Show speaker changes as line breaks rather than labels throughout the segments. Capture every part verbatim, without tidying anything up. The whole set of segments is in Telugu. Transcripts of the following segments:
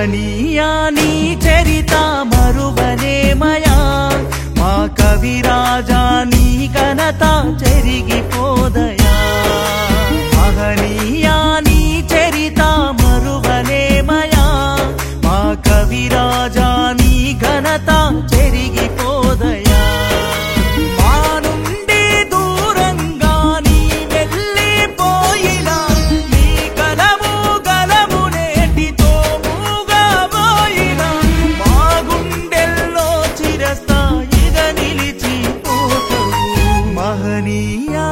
మహనీయా నీ చరిత మరువలేమయా మా కవిరాజా నీ ఘనత చెరిగిపోదయా మహనీయా నీ చరిత మరువలేమయా మా కవిరాజా నీ ఘనత చెరిగిపోదయా మా నుండి దూరంగా నీ వెళ్ళిపోయినా నీ గలము గలము నేటితో మూగబోయినా మా గుండెల్లో చిరస్థాయిగా నిలిచిపోతావు మహనీయా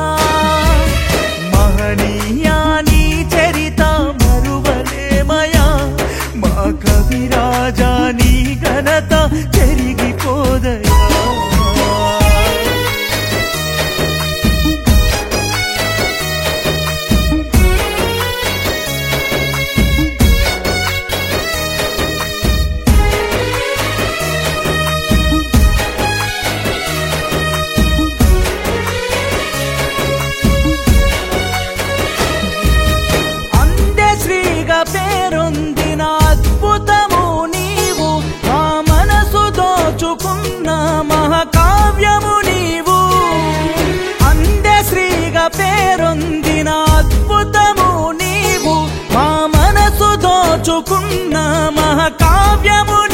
మహనీయా నీ చరిత మరువలేమయా మా కవిరాజా నీ ఘనత చెరిగిపోదయా పేరొందిన అద్భుతము నీవు మా మనసు దోచుకున్న మహాకావ్యము నీవు అందశ్రీగా పేరొందిన అద్భుతము నీవు మా మనసు దోచుకున్న మహాకావ్యము